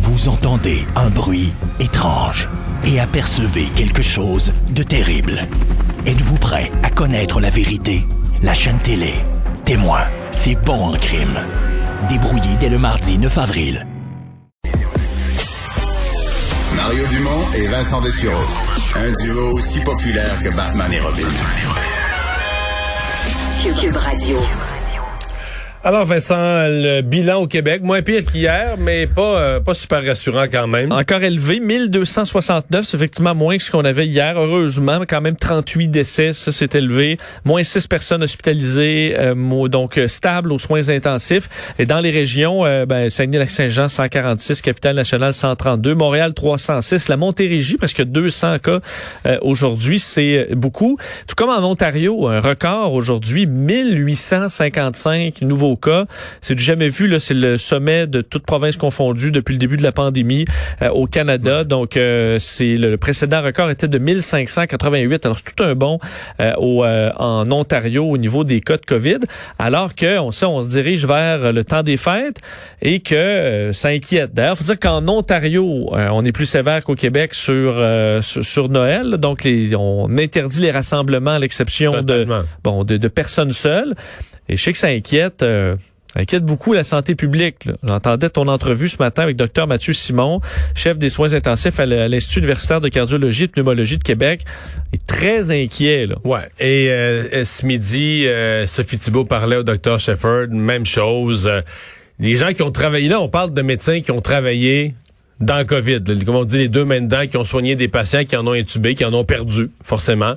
Vous entendez un bruit étrange et apercevez quelque chose de terrible. Êtes-vous prêt à connaître la vérité? La chaîne télé Témoin, c'est bon en crime. Débrouillé dès le mardi 9 avril. Mario Dumont et Vincent Dessureau. Un duo aussi populaire que Batman et Robin. Cube Radio. Alors Vincent, le bilan au Québec, moins pire qu'hier, mais pas super rassurant quand même. Encore élevé, 1269, c'est effectivement moins que ce qu'on avait hier. Heureusement, quand même 38 décès, ça s'est élevé. Moins 6 personnes hospitalisées, donc stable aux soins intensifs. Et dans les régions, Saguenay-Lac-Saint-Jean, 146, Capitale-Nationale, 132, Montréal, 306, la Montérégie, presque 200 cas aujourd'hui, c'est beaucoup. Tout comme en Ontario, un record aujourd'hui, 1855 nouveaux cas. C'est du jamais vu, là. C'est le sommet de toute province confondue depuis le début de la pandémie au Canada. Donc, c'est le précédent record était de 1588. Alors, c'est tout un bond en Ontario au niveau des cas de COVID. Alors que, on se dirige vers le temps des fêtes et que ça inquiète. D'ailleurs, il faut dire qu'en Ontario, on est plus sévère qu'au Québec sur Noël. Donc, on interdit les rassemblements à l'exception de personnes seules. Et je sais que ça inquiète beaucoup la santé publique. Là. J'entendais ton entrevue ce matin avec Dr Mathieu Simon, chef des soins intensifs à l'Institut universitaire de cardiologie et de pneumologie de Québec. Il est très inquiet. Là. Ouais. Et ce midi, Sophie Thibault parlait au Dr Shepherd, même chose. Les gens qui ont travaillé, là, on parle de médecins qui ont travaillé dans le COVID. Là, comme on dit, les deux mains dedans, qui ont soigné des patients qui en ont intubé, qui en ont perdu, forcément.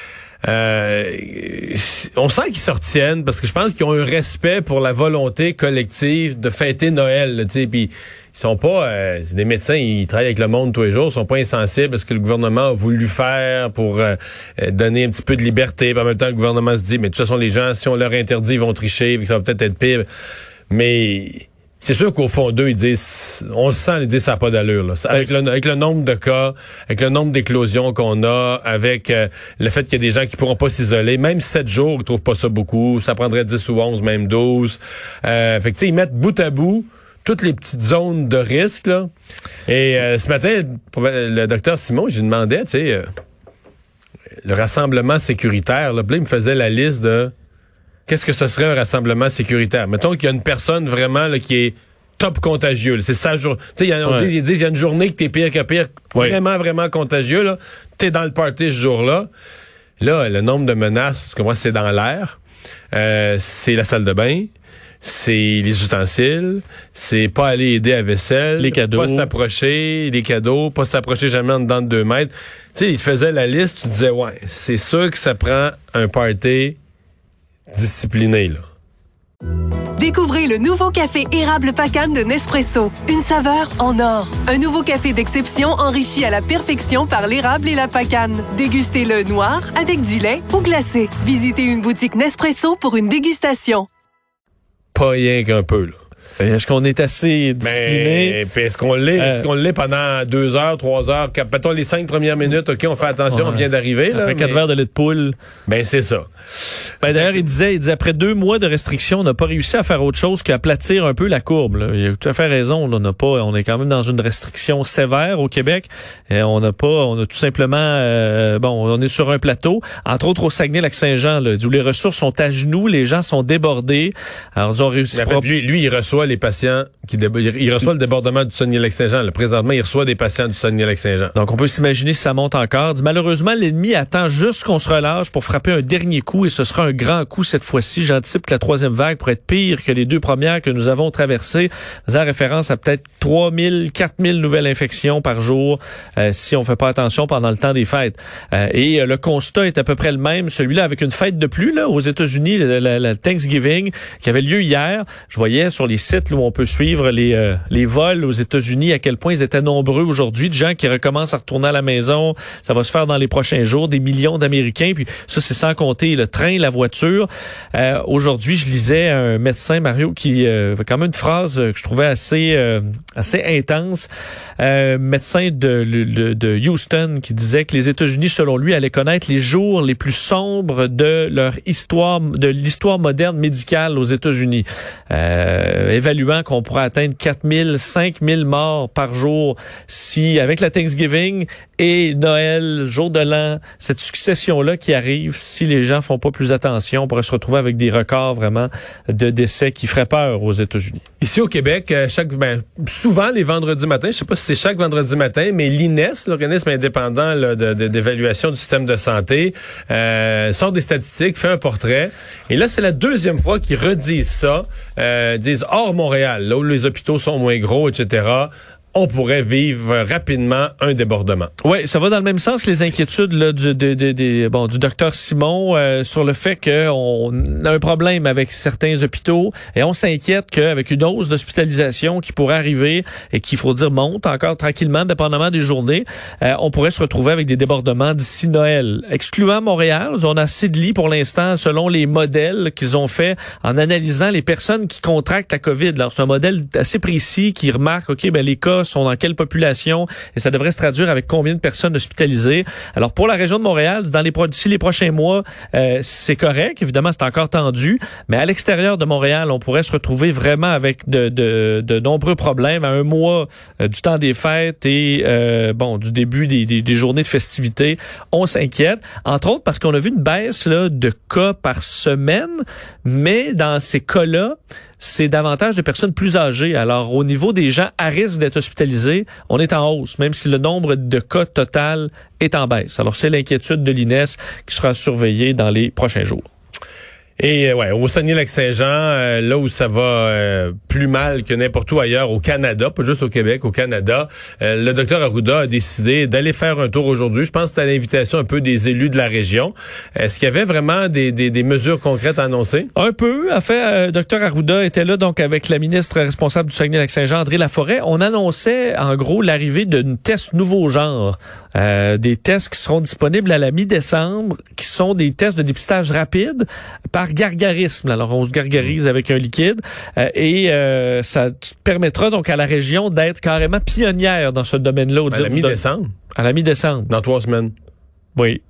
On sent qu'ils se retiennent parce que je pense qu'ils ont un respect pour la volonté collective de fêter Noël, tu sais, puis ils sont pas c'est des médecins, ils travaillent avec le monde tous les jours, ils sont pas insensibles à ce que le gouvernement a voulu faire pour donner un petit peu de liberté. Puis en même temps, le gouvernement se dit mais de toute façon les gens, si on leur interdit, ils vont tricher, ça va peut-être être pire. Mais c'est sûr qu'au fond d'eux, ils disent, on le sent, ils disent ça n'a pas d'allure. Là. Avec le nombre de cas, avec le nombre d'éclosions qu'on a, avec le fait qu'il y a des gens qui pourront pas s'isoler, même 7 jours, ils trouvent pas ça beaucoup. Ça prendrait 10 ou 11, même 12. Fait que tu sais, ils mettent bout à bout toutes les petites zones de risque. Là. Et ce matin, le docteur Simon, je lui demandais, tu sais, le rassemblement sécuritaire, là, puis là, il me faisait la liste de qu'est-ce que ce serait un rassemblement sécuritaire? Mettons qu'il y a une personne vraiment là, qui est top contagieux. Là. C'est sa journée. Tu sais, ils disent il y a une journée que t'es pire que pire, vraiment, vraiment contagieux. Là. T'es dans le party ce jour-là. Là, le nombre de menaces, tu comprends, c'est dans l'air. C'est la salle de bain. C'est les ustensiles. C'est pas aller aider à vaisselle. Les cadeaux. Pas s'approcher. Les cadeaux. Pas s'approcher jamais en dedans de 2 mètres. Tu sais, il te faisait la liste. Tu disais, ouais, c'est sûr que ça prend un party discipliné, là. Découvrez le nouveau café érable Pacane de Nespresso. Une saveur en or. Un nouveau café d'exception enrichi à la perfection par l'érable et la pacane. Dégustez-le noir, avec du lait ou glacé. Visitez une boutique Nespresso pour une dégustation. Pas rien qu'un peu, là. Est-ce qu'on est assez discipliné? Mais est-ce qu'on l'est? Est-ce qu'on l'est pendant 2 heures, 3 heures? Mettons les 5 premières minutes, OK, on fait attention, on vient d'arriver. Après 4 verres de lait de poule. Ben, c'est ça. D'ailleurs, il disait, après 2 mois de restrictions, on n'a pas réussi à faire autre chose qu'aplatir un peu la courbe. Là. Il a tout à fait raison. Là. On est quand même dans une restriction sévère au Québec. Et on a tout simplement, on est sur un plateau. Entre autres, au Saguenay-Lac-Saint-Jean, là, où les ressources sont à genoux, les gens sont débordés. Alors, ils ont réussi. Lui, il reçoit les patients il reçoit le débordement du Saguenay-Lac-Saint-Jean. Là, présentement, il reçoit des patients du Saguenay-Lac-Saint-Jean. Donc, on peut s'imaginer si ça monte encore. Malheureusement, l'ennemi attend juste qu'on se relâche pour frapper un dernier coup et ce sera un grand coup cette fois-ci. J'anticipe que la 3e vague pourrait être pire que les 2 premières que nous avons traversées. Faisant référence à peut-être 3000, 4000 nouvelles infections par jour si on fait pas attention pendant le temps des fêtes. Et le constat est à peu près le même, celui-là avec une fête de plus là aux États-Unis, la Thanksgiving qui avait lieu hier. Je voyais sur les sites là, où on peut suivre les vols aux États-Unis à quel point ils étaient nombreux aujourd'hui, de gens qui recommencent à retourner à la maison. Ça va se faire dans les prochains jours, des millions d'Américains. Puis ça, c'est sans compter le train, la voiture. Aujourd'hui, je lisais un médecin, Mario, qui avait quand même une phrase que je trouvais assez intense. Médecin de Houston qui disait que les États-Unis, selon lui, allaient connaître les jours les plus sombres de leur histoire, de l'histoire moderne médicale aux États-Unis. évaluant qu'on pourrait atteindre 4000, 5000 morts par jour si, avec la Thanksgiving et Noël, jour de l'an, cette succession-là qui arrive, si les gens font pas plus attention, on pourrait se retrouver avec des records vraiment de décès qui feraient peur aux États-Unis. Ici au Québec, souvent les vendredis matins, je sais pas si c'est chaque vendredi matin, mais l'INES, l'organisme indépendant là, d'évaluation du système de santé, sort des statistiques, fait un portrait. Et là, c'est la deuxième fois qu'ils redisent ça, disent hors Montréal, là où les hôpitaux sont moins gros, etc., on pourrait vivre rapidement un débordement. Oui, ça va dans le même sens que les inquiétudes là, du docteur Simon sur le fait qu'on a un problème avec certains hôpitaux et on s'inquiète qu'avec une hausse d'hospitalisation qui pourrait arriver et qu'il faut dire monte encore tranquillement, dépendamment des journées, on pourrait se retrouver avec des débordements d'ici Noël. Excluant Montréal, on a assez de lits pour l'instant selon les modèles qu'ils ont fait en analysant les personnes qui contractent la COVID. Alors, c'est un modèle assez précis qui remarque, les cas sont dans quelle population et ça devrait se traduire avec combien de personnes hospitalisées. Alors, pour la région de Montréal, d'ici les prochains mois, c'est correct. Évidemment, c'est encore tendu, mais à l'extérieur de Montréal, on pourrait se retrouver vraiment avec de nombreux problèmes à un mois du temps des fêtes et du début des journées de festivités. On s'inquiète, entre autres parce qu'on a vu une baisse là, de cas par semaine, mais dans ces cas-là, c'est davantage de personnes plus âgées. Alors, au niveau des gens à risque d'être hospitalisés, on est en hausse, même si le nombre de cas total est en baisse. Alors, c'est l'inquiétude de l'INES qui sera surveillée dans les prochains jours. Et au Saguenay-Lac-Saint-Jean, là où ça va plus mal que n'importe où ailleurs au Canada, pas juste au Québec, au Canada, le docteur Arruda a décidé d'aller faire un tour aujourd'hui. Je pense que c'était à l'invitation un peu des élus de la région. Est-ce qu'il y avait vraiment des mesures concrètes à annoncer? Un peu. En fait, docteur Arruda était là donc avec la ministre responsable du Saguenay-Lac-Saint-Jean, André Laforêt. On annonçait en gros l'arrivée d'un test nouveau genre. Des tests qui seront disponibles à la mi-décembre, qui sont des tests de dépistage rapide par gargarisme. Alors, on se gargarise avec un liquide ça permettra donc à la région d'être carrément pionnière dans ce domaine-là. À la mi-décembre? À la mi-décembre. Dans 3 semaines? Oui.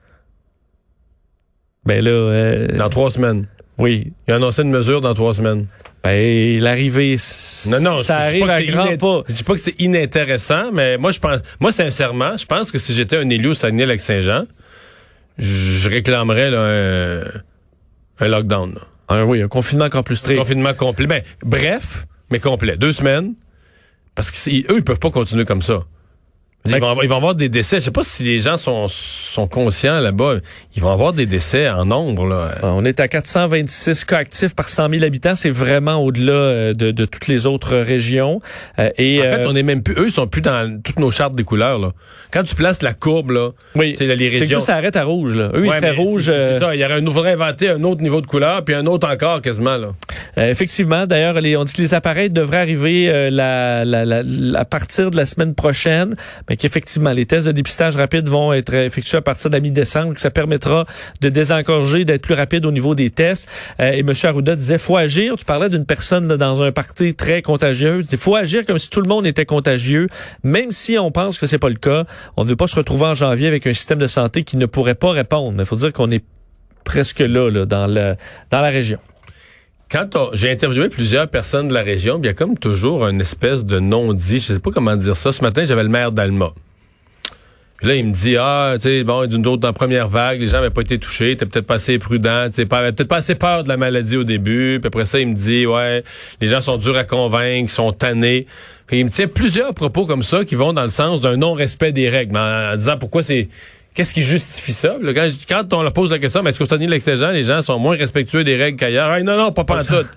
Ben là... Dans 3 semaines? Oui. Il a annoncé une mesure dans 3 semaines. Ben, l'arrivée, ça arrive à grands pas. Je dis pas que c'est inintéressant, mais moi, sincèrement, je pense que si j'étais un élu au Saguenay-Lac-Saint-Jean, je réclamerais là, un lockdown. Oui, un confinement encore plus strict. Un confinement complet. Bref, mais complet. 2 semaines. Parce que eux, ils peuvent pas continuer comme ça. Ils vont avoir des décès. Je sais pas si les gens sont conscients là-bas. Ils vont avoir des décès en nombre. Là. On est à 426 cas actifs par 100 000 habitants. C'est vraiment au-delà de toutes les autres régions. En fait, on est même plus. Eux, ils sont plus dans toutes nos chartes des couleurs. Là. Quand tu places la courbe, là, oui, là, les régions. C'est que ça arrête à rouge. Là. Eux, ils seraient rouges. C'est ça. Il faudrait inventer un autre niveau de couleur, puis un autre encore quasiment. Là. Effectivement. D'ailleurs, on dit que les appareils devraient arriver à partir de la semaine prochaine. Mais qu'effectivement, les tests de dépistage rapide vont être effectués à partir de la mi-décembre, que ça permettra de désengorger, d'être plus rapide au niveau des tests. Et M. Arruda disait, faut agir. Tu parlais d'une personne là, dans un party très contagieuse. Il faut agir comme si tout le monde était contagieux, même si on pense que c'est pas le cas. On ne veut pas se retrouver en janvier avec un système de santé qui ne pourrait pas répondre. Mais il faut dire qu'on est presque là dans la région. J'ai interviewé plusieurs personnes de la région, il y a comme toujours une espèce de non-dit, je sais pas comment dire ça. Ce matin, j'avais le maire d'Alma. Puis là, il me dit, d'une autre, dans la première vague, les gens n'avaient pas été touchés, t'es peut-être pas assez prudent, peut-être pas assez peur de la maladie au début. Puis après ça, il me dit, les gens sont durs à convaincre, ils sont tannés. Puis il me tient plusieurs propos comme ça qui vont dans le sens d'un non-respect des règles, en disant pourquoi qu'est-ce qui justifie ça? Quand on leur pose la question, mais est-ce qu'au Saguenay-Lac-Saint-Jean, les gens sont moins respectueux des règles qu'ailleurs? Non, pas en tout.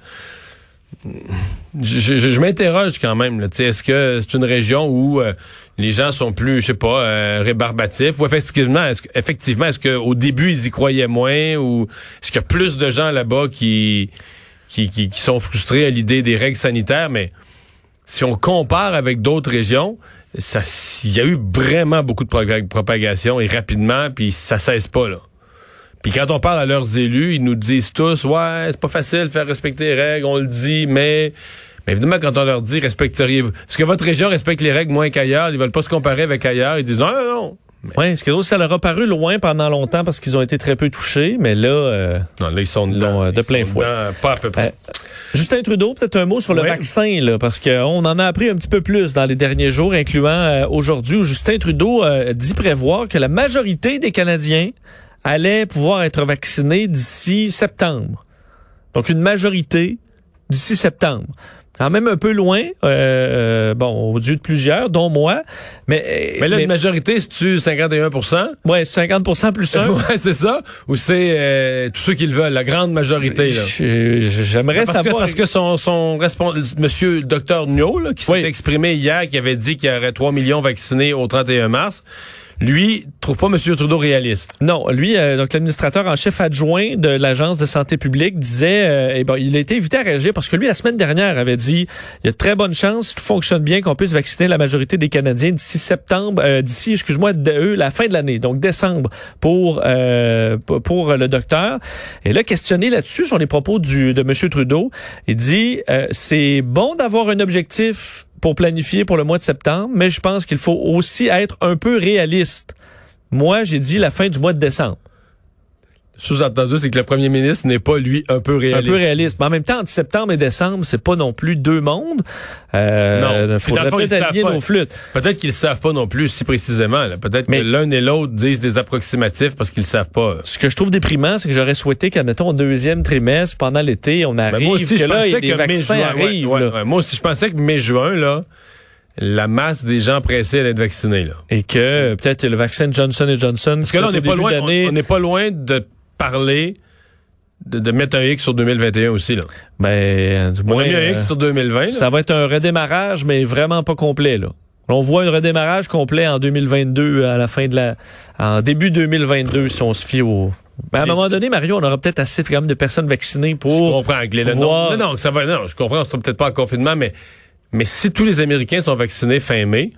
Je m'interroge quand même. Là, est-ce que c'est une région où les gens sont plus, rébarbatifs? Ou effectivement, est-ce qu'au début, ils y croyaient moins? Ou est-ce qu'il y a plus de gens là-bas qui sont frustrés à l'idée des règles sanitaires? Mais si on compare avec d'autres régions, il y a eu vraiment beaucoup de propagation et rapidement, puis ça cesse pas, là. Puis quand on parle à leurs élus, ils nous disent tous, c'est pas facile de faire respecter les règles, on le dit, mais évidemment, quand on leur dit, respecteriez-vous, est-ce que votre région respecte les règles moins qu'ailleurs? Ils veulent pas se comparer avec ailleurs. Ils disent, non. Oui, ce que ça leur a paru loin pendant longtemps parce qu'ils ont été très peu touchés, mais là, non, là ils sont dedans, de plein fouet. Pas à peu près. Justin Trudeau, peut-être un mot sur le vaccin, là, parce qu'on en a appris un petit peu plus dans les derniers jours, incluant aujourd'hui, où Justin Trudeau dit prévoir que la majorité des Canadiens allaient pouvoir être vaccinés d'ici septembre. Donc, une majorité d'ici septembre. Quand même un peu loin, aux yeux de plusieurs, dont moi. Mais là, une majorité, c'est-tu 51%? Oui, 50% plus 1. Ouais, c'est ça? Ou c'est tous ceux qui le veulent, la grande majorité? Là? J'aimerais savoir. Parce que son responsable, monsieur le docteur Nio, là, qui s'est exprimé hier, qui avait dit qu'il y aurait 3 millions vaccinés au 31 mars, lui, trouve pas M. Trudeau réaliste. Non, lui, donc l'administrateur en chef adjoint de l'Agence de santé publique disait, il a été invité à réagir parce que lui, la semaine dernière, avait dit, il y a de très bonnes chances, si tout fonctionne bien, qu'on puisse vacciner la majorité des Canadiens d'ici la fin de l'année, donc décembre, pour le docteur. Et là, questionné là-dessus sur les propos de M. Trudeau, il dit, c'est bon d'avoir un objectif pour planifier pour le mois de septembre, mais je pense qu'il faut aussi être un peu réaliste. Moi, j'ai dit la fin du mois de décembre. Sous-entendu, c'est que le premier ministre n'est pas, lui, un peu réaliste. Un peu réaliste. Mais en même temps, entre septembre et décembre, c'est pas non plus deux mondes. Non. Il faudrait peut-être aligner nos flûtes. Peut-être qu'ils le savent pas non plus si précisément. Là. Peut-être que l'un et l'autre disent des approximatifs parce qu'ils le savent pas. Ce que je trouve déprimant, c'est que j'aurais souhaité qu'admettons au deuxième trimestre, pendant l'été, on arrive, moi aussi, que là, les vaccins arrivent. Moi aussi, je pensais que mai-juin, là, la masse des gens pressés allait être vaccinés. Là. Et que peut-être le vaccin Johnson & Johnson... Parce que là, on n'est pas loin de parler de mettre un X sur 2021 aussi, là. Du moins, on a mis un X sur 2020. Là. Ça va être un redémarrage, mais vraiment pas complet, là. On voit un redémarrage complet en 2022, en début 2022, si on se fie au... Mais à un moment donné, Mario, on aura peut-être assez quand même de personnes vaccinées pour... Je comprends, Glenn. Voir... Non, je comprends, on sera peut-être pas en confinement, mais si tous les Américains sont vaccinés fin mai...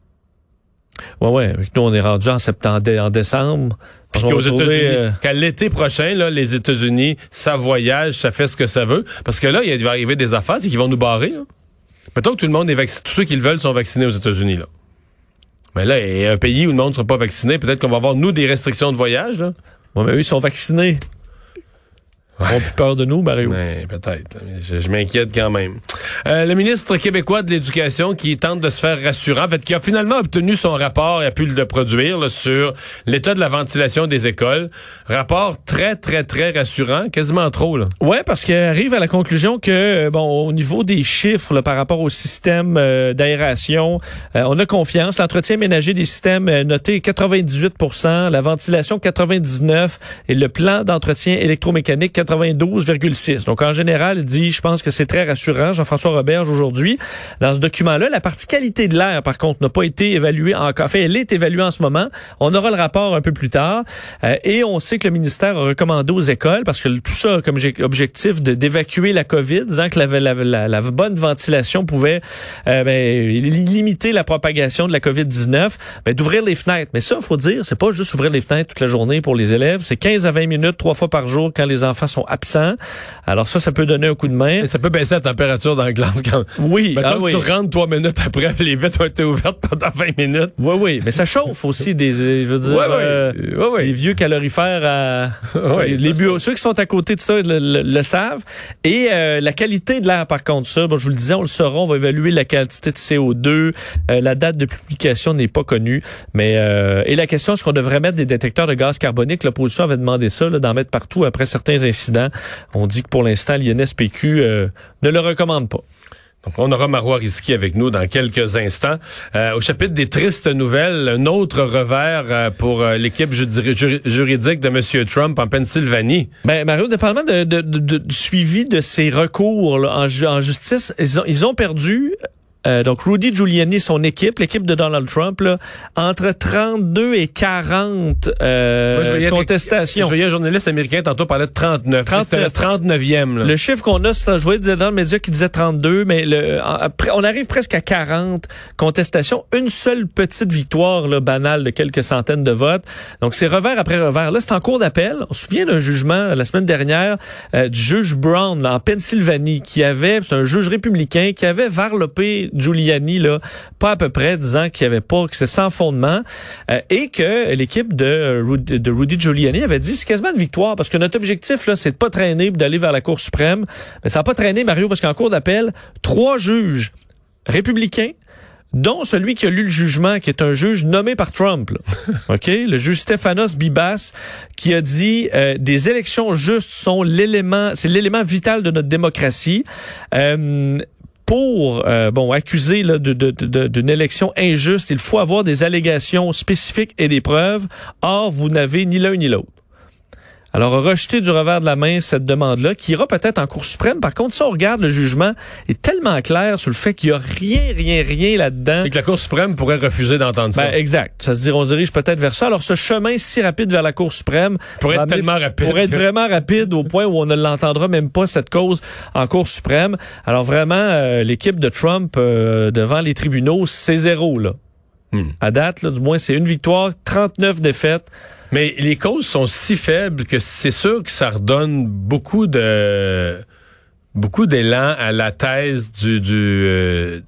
Ouais. Nous, on est rendu en décembre. Puis qu'aux États-Unis, qu'à l'été prochain, là, les États-Unis, ça voyage, ça fait ce que ça veut. Parce que là, il va arriver des affaires, c'est qu'ils vont nous barrer, là. Mettons que tout le monde est vacciné, tous ceux qui le veulent sont vaccinés aux États-Unis, là. Mais là, il y a un pays où le monde ne sera pas vacciné, peut-être qu'on va avoir, nous, des restrictions de voyage, là. Ouais, mais eux, ils sont vaccinés. Ils ont plus peur de nous, Mario. Ouais, peut-être. Je m'inquiète quand même. Le ministre québécois de l'Éducation qui tente de se faire rassurant, en fait, qui a finalement obtenu son rapport et a pu le produire là, sur l'état de la ventilation des écoles. Rapport très, très, très rassurant, quasiment trop. Là. Ouais, parce qu'il arrive à la conclusion que, au niveau des chiffres là, par rapport au système d'aération, on a confiance. L'entretien ménager des systèmes noté 98%, la ventilation 99% et le plan d'entretien électromécanique 92,6. Donc, en général, il dit, je pense que c'est très rassurant. Jean-François Roberge, aujourd'hui, dans ce document-là, la partie qualité de l'air, par contre, n'a pas été évaluée encore. Enfin, elle est évaluée en ce moment. On aura le rapport un peu plus tard. Et on sait que le ministère a recommandé aux écoles, parce que tout ça, comme objectif d'évacuer la COVID, disant que la bonne ventilation pouvait limiter la propagation de la COVID-19, d'ouvrir les fenêtres. Mais ça, il faut dire, c'est pas juste ouvrir les fenêtres toute la journée pour les élèves. C'est 15 à 20 minutes, 3 fois par jour, quand les enfants sont absents. Alors ça peut donner un coup de main. Et ça peut baisser la température dans la glace quand... Oui. Mettons que tu rentres 3 minutes après, les vitres ont été ouvertes pendant 20 minutes. Oui. Mais ça chauffe aussi les vieux calorifères les bureaux. Ceux qui sont à côté de ça le savent. Et la qualité de l'air, par contre, ça, je vous le disais, on le saura, on va évaluer la quantité de CO2. La date de publication n'est pas connue. Mais et la question, est-ce qu'on devrait mettre des détecteurs de gaz carbonique? L'opposition avait demandé ça, d'en mettre partout après certains incidents. On dit que pour l'instant, l'INSPQ ne le recommande pas. Donc, on aura Marois Risky avec nous dans quelques instants. Au chapitre des tristes nouvelles, un autre revers pour l'équipe juridique de M. Trump en Pennsylvanie. Mario, dépendamment du suivi de ces recours là, en justice, ils ont perdu... donc Rudy Giuliani, son équipe, l'équipe de Donald Trump, là, entre 32 et 40 contestations. Je voyais un journaliste américain tantôt parler de 39. C'était le 39e. Là. Le chiffre qu'on a, je voyais dans le média qui disait 32, mais on arrive presque à 40 contestations. Une seule petite victoire là, banale de quelques centaines de votes. Donc c'est revers après revers. Là, c'est en cours d'appel. On se souvient d'un jugement la semaine dernière du juge Brown là, en Pennsylvanie, c'est un juge républicain qui avait varlopé Giuliani, là, pas à peu près, disant qu'il y avait pas, que c'était sans fondement, et que l'équipe de Rudy Giuliani avait dit, c'est quasiment une victoire, parce que notre objectif, là, c'est de pas traîner, d'aller vers la Cour suprême. Mais ça n'a pas traîné, Mario, parce qu'en cour d'appel, 3 juges républicains, dont celui qui a lu le jugement, qui est un juge nommé par Trump, là. OK? Le juge Stéphanos Bibas, qui a dit des élections justes c'est l'élément vital de notre démocratie. Pour accuser là, d'une élection injuste, il faut avoir des allégations spécifiques et des preuves. Or, vous n'avez ni l'un ni l'autre. Alors, rejeter du revers de la main cette demande-là, qui ira peut-être en Cour suprême. Par contre, si on regarde le jugement, est tellement clair sur le fait qu'il y a rien là-dedans. Et que la Cour suprême pourrait refuser d'entendre ça. Exact. On dirige peut-être vers ça. Alors, ce chemin si rapide vers la Cour suprême pourrait être vraiment rapide au point où on ne l'entendra même pas, cette cause, en Cour suprême. Alors, vraiment, l'équipe de Trump devant les tribunaux, c'est 0, là. À date, là, du moins, c'est une victoire, 39 défaites. Mais les causes sont si faibles que c'est sûr que ça redonne beaucoup d'élan à la thèse de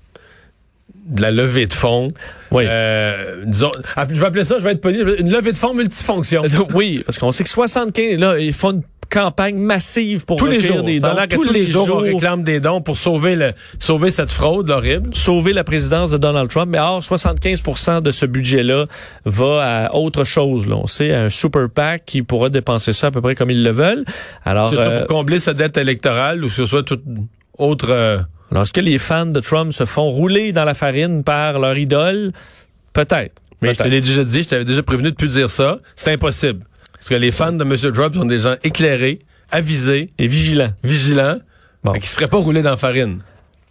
la levée de fonds. Oui. Disons, je vais appeler ça, je vais être poli, une levée de fonds multifonction. Oui, parce qu'on sait que 75, là, ils font une campagne massive pour recueillir des dons. Tous les jours, on réclame des dons pour sauver cette fraude horrible. Sauver la présidence de Donald Trump. Mais or, 75% de ce budget-là va à autre chose. Là. On sait, à un super PAC qui pourra dépenser ça à peu près comme ils le veulent. Alors, c'est ça pour combler sa dette électorale ou que ce soit toute autre... Alors, est-ce que les fans de Trump se font rouler dans la farine par leur idole? Peut-être. Mais je te l'ai déjà dit, je t'avais déjà prévenu de plus dire ça. C'est impossible. Parce que les fans de M. Trump sont des gens éclairés, avisés et vigilants. Bon. Qui se feraient pas rouler dans la farine.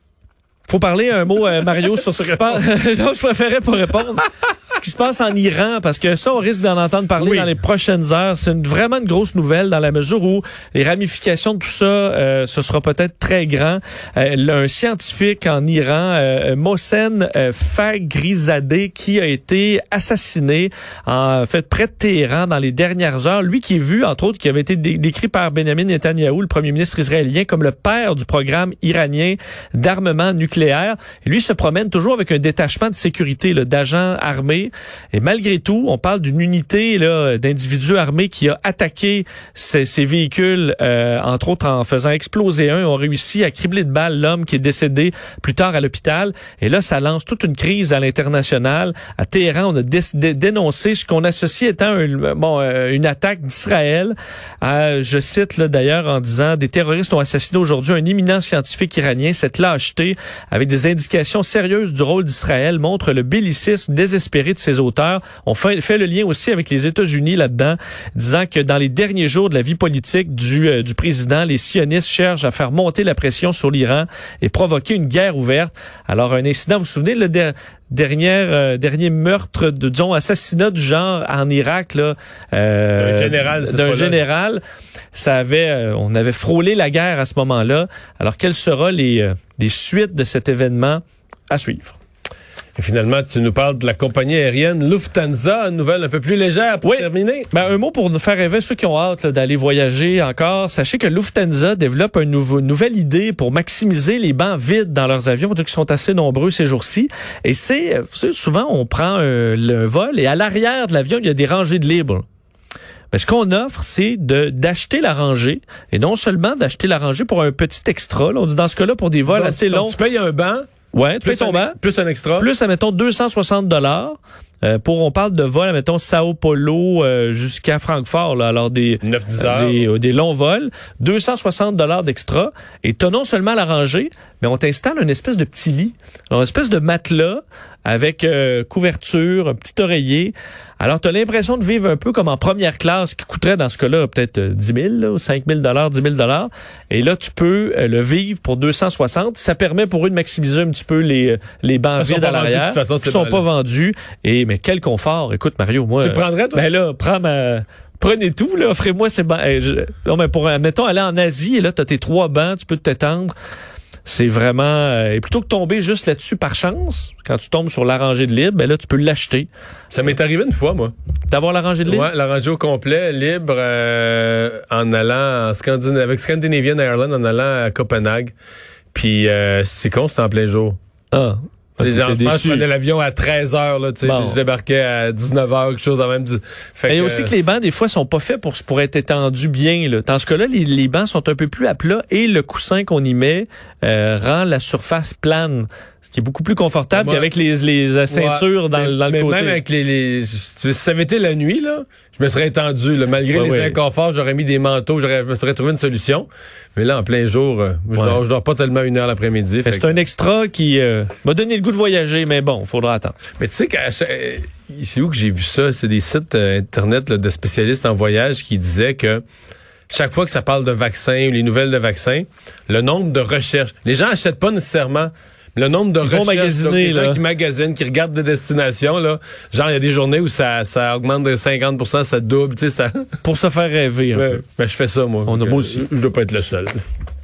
Faut parler un mot, Mario, sur ce qui se passe. Non, je préférais pas répondre. Ce qui se passe en Iran, parce que ça, on risque d'en entendre parler dans les prochaines heures. C'est vraiment une grosse nouvelle dans la mesure où les ramifications de tout ça, ce sera peut-être très grand. Un scientifique en Iran, Mohsen Fakhrizadeh, qui a été assassiné en fait près de Téhéran dans les dernières heures. Lui qui est vu, entre autres, qui avait été décrit par Benjamin Netanyahou, le premier ministre israélien, comme le père du programme iranien d'armement nucléaire. Et lui se promène toujours avec un détachement de sécurité là, d'agents armés. Et malgré tout, on parle d'une unité là, d'individus armés qui a attaqué ces véhicules, entre autres en faisant exploser un. Ils ont réussi à cribler de balles l'homme qui est décédé plus tard à l'hôpital. Et là, ça lance toute une crise à l'international. À Téhéran, on a dénoncé ce qu'on associe étant une attaque d'Israël. Je cite là, d'ailleurs en disant « Des terroristes ont assassiné aujourd'hui un éminent scientifique iranien. Cette lâcheté, avec des indications sérieuses du rôle d'Israël, montre le bellicisme désespéré de ses auteurs. » On fait le lien aussi avec les États-Unis là-dedans, disant que dans les derniers jours de la vie politique du président, les sionistes cherchent à faire monter la pression sur l'Iran et provoquer une guerre ouverte. Alors, un incident, vous vous souvenez, le dernier meurtre, assassinat du genre en Irak, là, d'un général. On avait frôlé la guerre à ce moment-là. Alors, quelles seront les suites de cet événement à suivre? Et finalement, tu nous parles de la compagnie aérienne Lufthansa, une nouvelle un peu plus légère pour terminer. Un mot pour nous faire rêver ceux qui ont hâte là, d'aller voyager encore. Sachez que Lufthansa développe une nouvelle idée pour maximiser les bancs vides dans leurs avions. On dit qu'ils sont assez nombreux ces jours-ci. Et c'est souvent, on prend le vol et à l'arrière de l'avion, il y a des rangées de libres. Mais ce qu'on offre, c'est d'acheter la rangée. Et non seulement d'acheter la rangée pour un petit extra. Là, on dit dans ce cas-là, pour des vols assez longs. Tu payes un banc. Ouais, tu payes ton banc. Plus un extra. Plus, admettons, $260. On parle de vols, admettons, Sao Paulo jusqu'à Francfort, là, alors des 9-10 heures. Des longs vols, $260 d'extra. Et t'as non seulement la rangée, mais on t'installe une espèce de petit lit, alors une espèce de matelas avec couverture, un petit oreiller. Alors, tu as l'impression de vivre un peu comme en première classe, qui coûterait dans ce cas-là peut-être 10 000, là, 5 000 $, 10 000 $. Et là, tu peux le vivre pour 260. Ça permet pour eux de maximiser un petit peu les bancs vides à l'arrière. Qui sont pas vendus. Mais quel confort. Écoute, Mario, moi... Tu le prendrais, toi? Ben là, prenez tout, là, offrez-moi ces bancs. Mettons, aller en Asie, et là, tu as tes 3 bancs, tu peux t'étendre. C'est vraiment... et plutôt que tomber juste là-dessus par chance, quand tu tombes sur la rangée de libre, ben là, tu peux l'acheter. Ça m'est arrivé une fois, moi. D'avoir la rangée de libre? Ouais, la rangée au complet, libre, en allant avec Scandinavian Airlines, en allant à Copenhague. Puis c'est con, c'était en plein jour. Ah. Je pense que je prenais l'avion à 13h, là, tu sais, je débarquais à 19h, quelque chose dans même. Il y a aussi que les bancs, des fois, sont pas faits pour être étendus bien, là. Dans ce cas-là, les bancs sont un peu plus à plat et le coussin qu'on y met rend la surface plane. Ce qui est beaucoup plus confortable qu'avec les ceintures dans le côté. Même avec si ça avait été la nuit, là, je me serais étendu, là, malgré les inconforts, j'aurais mis des manteaux, je me serais trouvé une solution. Mais là, en plein jour, je dors pas tellement 1 heure l'après-midi. C'est un extra qui m'a donné le goût de voyager, mais bon, faudra attendre. Mais tu sais, c'est où que j'ai vu ça? C'est des sites Internet là, de spécialistes en voyage qui disaient que chaque fois que ça parle de vaccins ou les nouvelles de vaccins, le nombre de recherches, les gens achètent pas nécessairement. Le nombre de recherches, donc, les gens qui magasinent, qui regardent des destinations, là, genre il y a des journées où ça augmente de 50%, ça double, tu sais, ça. Pour se faire rêver un peu. Ben, je fais ça, moi. Moi aussi. Je dois pas être le seul.